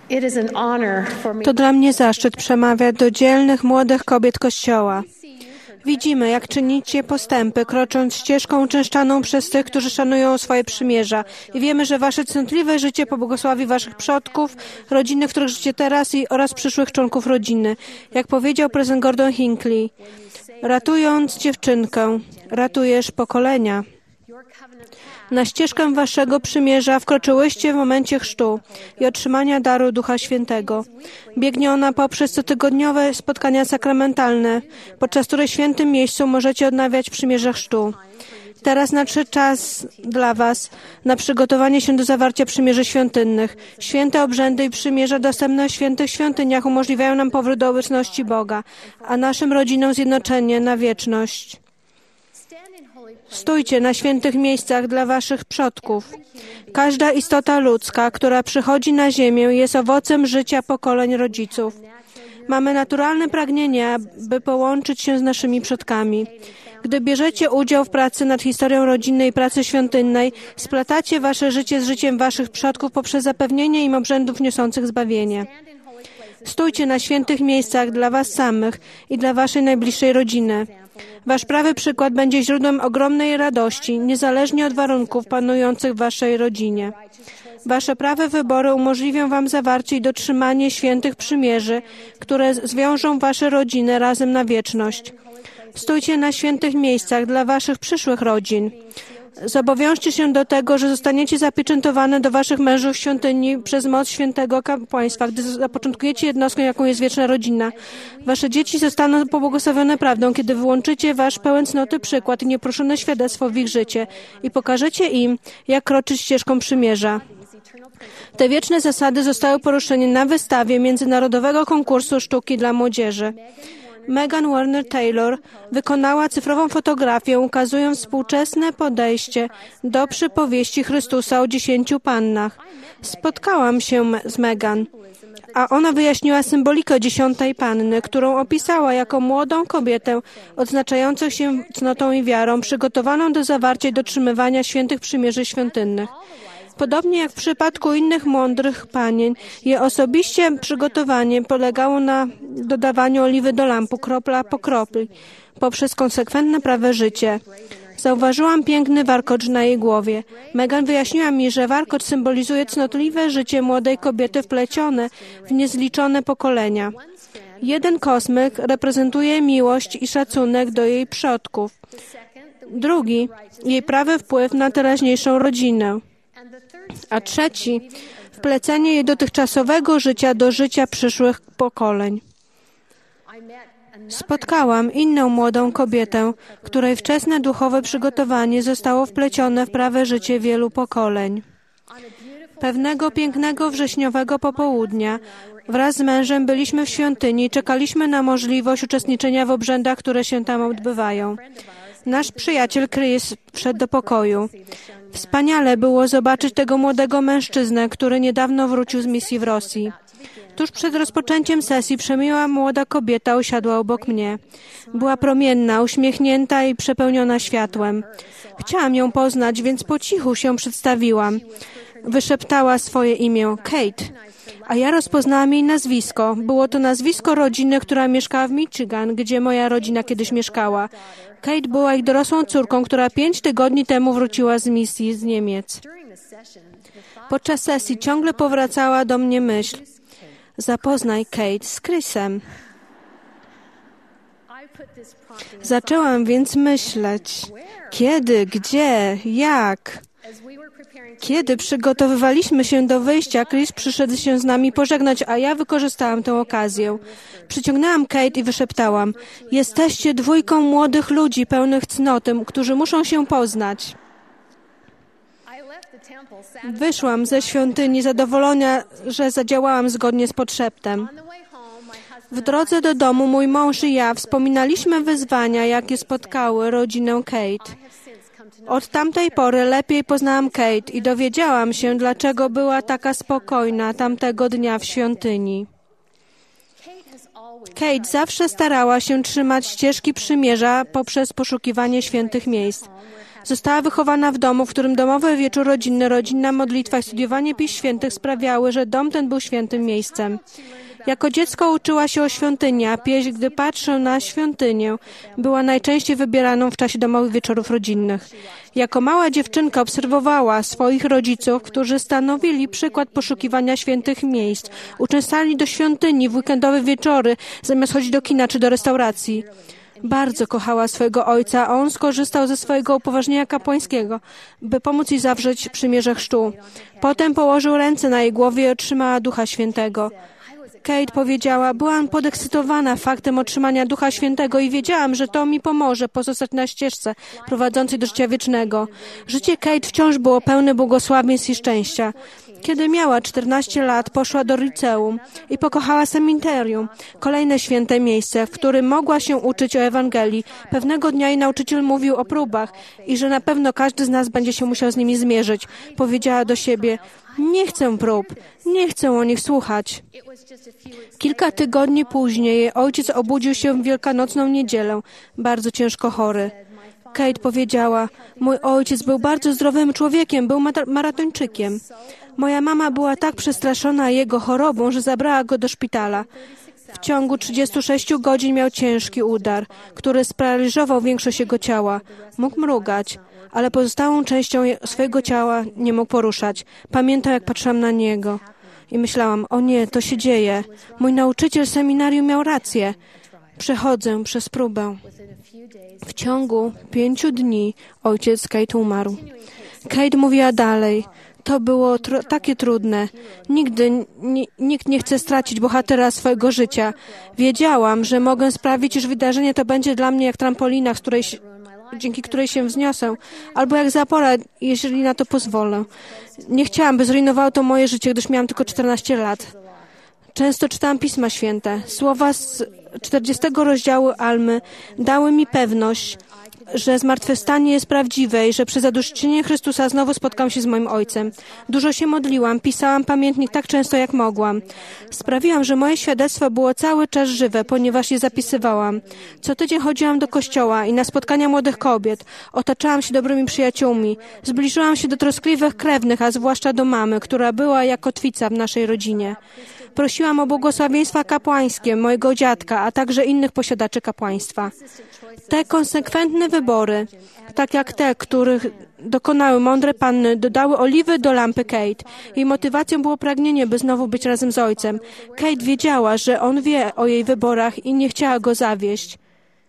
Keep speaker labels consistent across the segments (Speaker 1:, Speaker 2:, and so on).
Speaker 1: To dla mnie zaszczyt przemawiać do dzielnych, młodych kobiet Kościoła. Widzimy, jak czynicie postępy, krocząc ścieżką uczęszczaną przez tych, którzy szanują swoje przymierza. I wiemy, że wasze cnotliwe życie pobłogosławi waszych przodków, rodziny, w których życie teraz oraz przyszłych członków rodziny. Jak powiedział prezydent Gordon Hinckley, ratując dziewczynkę, ratujesz pokolenia. Na ścieżkę waszego przymierza wkroczyłyście w momencie chrztu i otrzymania daru Ducha Świętego. Biegnie ona poprzez cotygodniowe spotkania sakramentalne, podczas których w świętym miejscu możecie odnawiać przymierze chrztu. Teraz nadszedł czas dla was na przygotowanie się do zawarcia przymierzy świątynnych. Święte obrzędy i przymierza dostępne w świętych świątyniach umożliwiają nam powrót do obecności Boga, a naszym rodzinom zjednoczenie na wieczność. Stójcie na świętych miejscach dla waszych przodków. Każda istota ludzka, która przychodzi na ziemię, jest owocem życia pokoleń rodziców. Mamy naturalne pragnienie, by połączyć się z naszymi przodkami. Gdy bierzecie udział w pracy nad historią rodziny i pracy świątynnej, splatacie wasze życie z życiem waszych przodków poprzez zapewnienie im obrzędów niosących zbawienie. Stójcie na świętych miejscach dla was samych i dla waszej najbliższej rodziny. Wasz prawy przykład będzie źródłem ogromnej radości, niezależnie od warunków panujących w waszej rodzinie. Wasze prawe wybory umożliwią wam zawarcie i dotrzymanie świętych przymierzy, które zwiążą wasze rodziny razem na wieczność. Stójcie na świętych miejscach dla waszych przyszłych rodzin. Zobowiążcie się do tego, że zostaniecie zapieczętowane do waszych mężów w świątyni przez moc świętego kapłaństwa, gdy zapoczątkujecie jednostkę, jaką jest wieczna rodzina. Wasze dzieci zostaną pobłogosławione prawdą, kiedy wyłączycie wasz pełen cnoty przykład i nieproszone świadectwo w ich życie i pokażecie im, jak kroczyć ścieżką przymierza. Te wieczne zasady zostały poruszone na wystawie Międzynarodowego Konkursu Sztuki dla Młodzieży. Megan Warner Taylor wykonała cyfrową fotografię, ukazując współczesne podejście do przypowieści Chrystusa o 10 pannach. Spotkałam się z Megan, a ona wyjaśniła symbolikę 10 panny, którą opisała jako młodą kobietę odznaczającą się cnotą i wiarą, przygotowaną do zawarcia i dotrzymywania świętych przymierzy świątynnych. Podobnie jak w przypadku innych mądrych panien, jej osobiście przygotowanie polegało na dodawaniu oliwy do lampu kropla po kropli, poprzez konsekwentne prawe życie. Zauważyłam piękny warkocz na jej głowie. Megan wyjaśniła mi, że warkocz symbolizuje cnotliwe życie młodej kobiety wplecione w niezliczone pokolenia. Jeden kosmyk reprezentuje miłość i szacunek do jej przodków. Drugi, jej prawy wpływ na teraźniejszą rodzinę. A trzeci, wplecenie jej dotychczasowego życia do życia przyszłych pokoleń. Spotkałam inną młodą kobietę, której wczesne duchowe przygotowanie zostało wplecione w prawe życie wielu pokoleń. Pewnego pięknego wrześniowego popołudnia wraz z mężem byliśmy w świątyni i czekaliśmy na możliwość uczestniczenia w obrzędach, które się tam odbywają. Nasz przyjaciel Chris wszedł do pokoju. Wspaniale było zobaczyć tego młodego mężczyznę, który niedawno wrócił z misji w Rosji. Tuż przed rozpoczęciem sesji przemiła młoda kobieta usiadła obok mnie. Była promienna, uśmiechnięta i przepełniona światłem. Chciałam ją poznać, więc po cichu się przedstawiłam. Wyszeptała swoje imię, Kate, a ja rozpoznałam jej nazwisko. Było to nazwisko rodziny, która mieszkała w Michigan, gdzie moja rodzina kiedyś mieszkała. Kate była ich dorosłą córką, która 5 tygodni temu wróciła z misji z Niemiec. Podczas sesji ciągle powracała do mnie myśl: zapoznaj Kate z Chrisem. Zaczęłam więc myśleć, kiedy, gdzie, jak. Kiedy przygotowywaliśmy się do wyjścia, Chris przyszedł się z nami pożegnać, a ja wykorzystałam tę okazję. Przyciągnęłam Kate i wyszeptałam: jesteście dwójką młodych ludzi pełnych cnoty, którzy muszą się poznać. Wyszłam ze świątyni zadowolona, że zadziałałam zgodnie z podszeptem. W drodze do domu mój mąż i ja wspominaliśmy wyzwania, jakie spotkały rodzinę Kate. Od tamtej pory lepiej poznałam Kate i dowiedziałam się, dlaczego była taka spokojna tamtego dnia w świątyni. Kate zawsze starała się trzymać ścieżki przymierza poprzez poszukiwanie świętych miejsc. Została wychowana w domu, w którym domowy wieczór rodzinny, rodzinna modlitwa i studiowanie Pism Świętych sprawiały, że dom ten był świętym miejscem. Jako dziecko uczyła się o świątyni, a pieśń, gdy patrzę na świątynię, była najczęściej wybieraną w czasie domowych wieczorów rodzinnych. Jako mała dziewczynka obserwowała swoich rodziców, którzy stanowili przykład poszukiwania świętych miejsc. Uczęszczali do świątyni w weekendowe wieczory, zamiast chodzić do kina czy do restauracji. Bardzo kochała swojego ojca, a on skorzystał ze swojego upoważnienia kapłańskiego, by pomóc jej zawrzeć przymierze chrztu. Potem położył ręce na jej głowie i otrzymała Ducha Świętego. Kate powiedziała, byłam podekscytowana faktem otrzymania Ducha Świętego i wiedziałam, że to mi pomoże pozostać na ścieżce prowadzącej do życia wiecznego. Życie Kate wciąż było pełne błogosławieństw i szczęścia. Kiedy miała 14 lat, poszła do liceum i pokochała seminarium, kolejne święte miejsce, w którym mogła się uczyć o Ewangelii. Pewnego dnia jej nauczyciel mówił o próbach i że na pewno każdy z nas będzie się musiał z nimi zmierzyć. Powiedziała do siebie, nie chcę prób, nie chcę o nich słuchać. Kilka tygodni później jej ojciec obudził się w wielkanocną niedzielę, bardzo ciężko chory. Kate powiedziała, mój ojciec był bardzo zdrowym człowiekiem, był maratończykiem. Moja mama była tak przestraszona jego chorobą, że zabrała go do szpitala. W ciągu 36 godzin miał ciężki udar, który sparaliżował większość jego ciała. Mógł mrugać, ale pozostałą częścią swojego ciała nie mógł poruszać. Pamiętam, jak patrzyłam na niego i myślałam, o nie, to się dzieje. Mój nauczyciel seminarium miał rację. Przechodzę przez próbę. W ciągu 5 dni ojciec Kate umarł. Kate mówiła dalej. To było takie trudne. Nigdy nikt nie chce stracić bohatera swojego życia. Wiedziałam, że mogę sprawić, iż wydarzenie to będzie dla mnie jak trampolina, dzięki której się wzniosę, albo jak zapora, jeżeli na to pozwolę. Nie chciałam, by zrujnowało to moje życie, gdyż miałam tylko 14 lat. Często czytałam Pisma Święte. Słowa z 40 rozdziału Almy dały mi pewność, że zmartwychwstanie jest prawdziwe i że przez zadośćuczynienie Chrystusa znowu spotkam się z moim Ojcem. Dużo się modliłam, pisałam pamiętnik tak często, jak mogłam. Sprawiłam, że moje świadectwo było cały czas żywe, ponieważ je zapisywałam. Co tydzień chodziłam do kościoła i na spotkania młodych kobiet. Otaczałam się dobrymi przyjaciółmi. Zbliżyłam się do troskliwych krewnych, a zwłaszcza do mamy, która była jak kotwica w naszej rodzinie. Prosiłam o błogosławieństwa kapłańskie mojego dziadka, a także innych posiadaczy kapłaństwa. Te konsekwentne wybory, tak jak te, których dokonały mądre panny, dodały oliwy do lampy Kate. Jej motywacją było pragnienie, by znowu być razem z ojcem. Kate wiedziała, że on wie o jej wyborach i nie chciała go zawieść.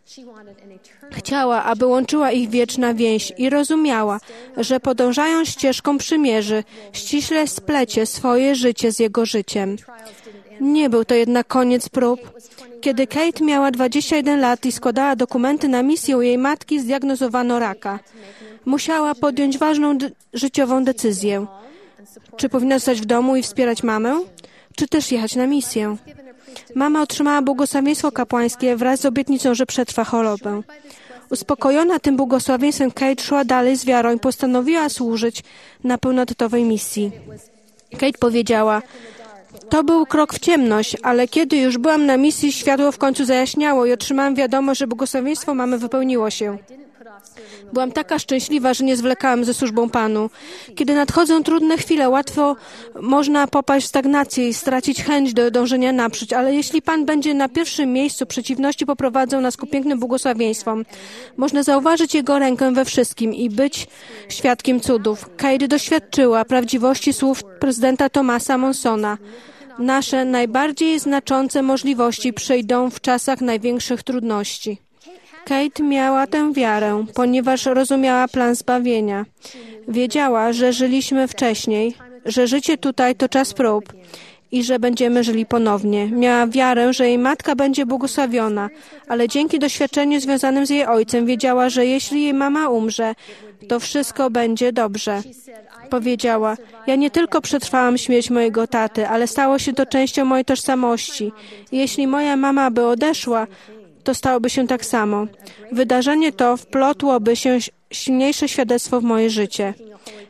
Speaker 1: Chciała, aby łączyła ich wieczna więź i rozumiała, że podążają ścieżką przymierzy, ściśle splecie swoje życie z jego życiem. Nie był to jednak koniec prób. Kiedy Kate miała 21 lat i składała dokumenty na misję, u jej matki zdiagnozowano raka. Musiała podjąć ważną życiową decyzję. Czy powinna zostać w domu i wspierać mamę, czy też jechać na misję? Mama otrzymała błogosławieństwo kapłańskie wraz z obietnicą, że przetrwa chorobę. Uspokojona tym błogosławieństwem, Kate szła dalej z wiarą i postanowiła służyć na pełnotetowej misji. Kate powiedziała, to był krok w ciemność, ale kiedy już byłam na misji, światło w końcu zajaśniało i otrzymałam wiadomość, że błogosławieństwo mamy wypełniło się. Byłam taka szczęśliwa, że nie zwlekałam ze służbą Panu. Kiedy nadchodzą trudne chwile, łatwo można popaść w stagnację i stracić chęć do dążenia naprzód, ale jeśli Pan będzie na pierwszym miejscu, przeciwności poprowadzą nas ku pięknym błogosławieństwom. Można zauważyć Jego rękę we wszystkim i być świadkiem cudów. Kate doświadczyła prawdziwości słów prezydenta Thomasa Monsona. Nasze najbardziej znaczące możliwości przyjdą w czasach największych trudności. Kate miała tę wiarę, ponieważ rozumiała plan zbawienia. Wiedziała, że żyliśmy wcześniej, że życie tutaj to czas prób i że będziemy żyli ponownie. Miała wiarę, że jej matka będzie błogosławiona, ale dzięki doświadczeniu związanym z jej ojcem wiedziała, że jeśli jej mama umrze, to wszystko będzie dobrze. Powiedziała, ja nie tylko przetrwałam śmierć mojego taty, ale stało się to częścią mojej tożsamości. Jeśli moja mama by odeszła, to stałoby się tak samo. Wydarzenie to wplotłoby się silniejsze świadectwo w moje życie.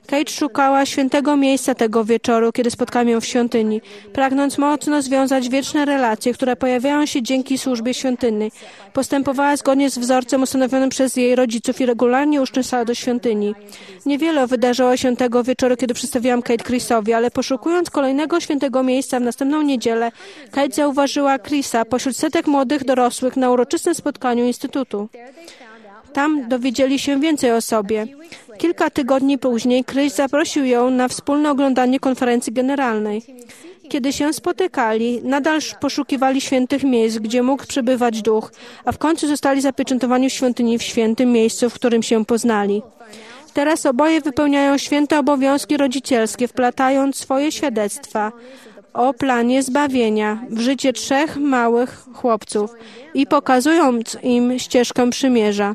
Speaker 1: Kate szukała świętego miejsca tego wieczoru, kiedy spotkałem ją w świątyni, pragnąc mocno związać wieczne relacje, które pojawiają się dzięki służbie świątynnej. Postępowała zgodnie z wzorcem ustanowionym przez jej rodziców i regularnie uczęszczała do świątyni. Niewiele wydarzyło się tego wieczoru, kiedy przedstawiłam Kate Chrisowi, ale poszukując kolejnego świętego miejsca w następną niedzielę, Kate zauważyła Chrisa pośród setek młodych dorosłych na uroczystym spotkaniu Instytutu. Tam dowiedzieli się więcej o sobie. Kilka tygodni później Chris zaprosił ją na wspólne oglądanie konferencji generalnej. Kiedy się spotykali, nadal poszukiwali świętych miejsc, gdzie mógł przebywać duch, a w końcu zostali zapieczętowani w świątyni w świętym miejscu, w którym się poznali. Teraz oboje wypełniają święte obowiązki rodzicielskie, wplatając swoje świadectwa o planie zbawienia w życie 3 małych chłopców i pokazując im ścieżkę przymierza.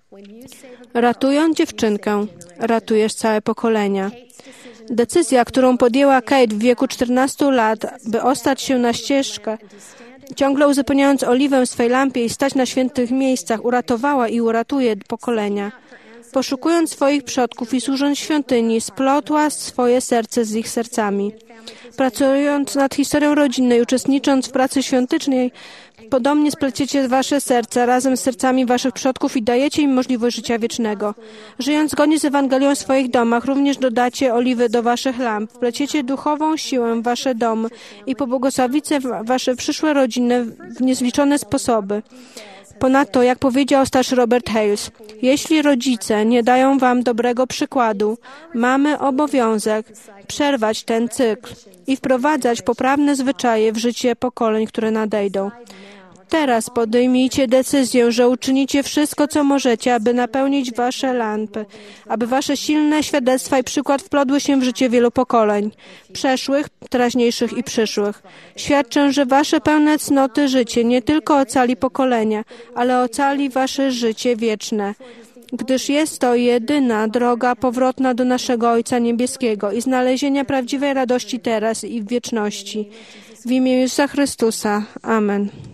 Speaker 1: Ratując dziewczynkę, ratujesz całe pokolenia. Decyzja, którą podjęła Kate w wieku 14 lat, by ostać się na ścieżkę, ciągle uzupełniając oliwę w swej lampie i stać na świętych miejscach, uratowała i uratuje pokolenia. Poszukując swoich przodków i służąc świątyni, splotła swoje serce z ich sercami. Pracując nad historią rodzinną i uczestnicząc w pracy świątecznej, podobnie spleciecie wasze serca razem z sercami waszych przodków i dajecie im możliwość życia wiecznego. Żyjąc zgodnie z Ewangelią w swoich domach, również dodacie oliwy do waszych lamp, wpleciecie duchową siłę w wasze domy i pobłogosławicie wasze przyszłe rodziny w niezliczone sposoby. Ponadto, jak powiedział starszy Robert Hales, jeśli rodzice nie dają wam dobrego przykładu, mamy obowiązek przerwać ten cykl i wprowadzać poprawne zwyczaje w życie pokoleń, które nadejdą. Teraz podejmijcie decyzję, że uczynicie wszystko, co możecie, aby napełnić wasze lampy, aby wasze silne świadectwa i przykład wplotły się w życie wielu pokoleń, przeszłych, teraźniejszych i przyszłych. Świadczę, że wasze pełne cnoty życie nie tylko ocali pokolenia, ale ocali wasze życie wieczne, gdyż jest to jedyna droga powrotna do naszego Ojca Niebieskiego i znalezienia prawdziwej radości teraz i w wieczności. W imię Jezusa Chrystusa. Amen.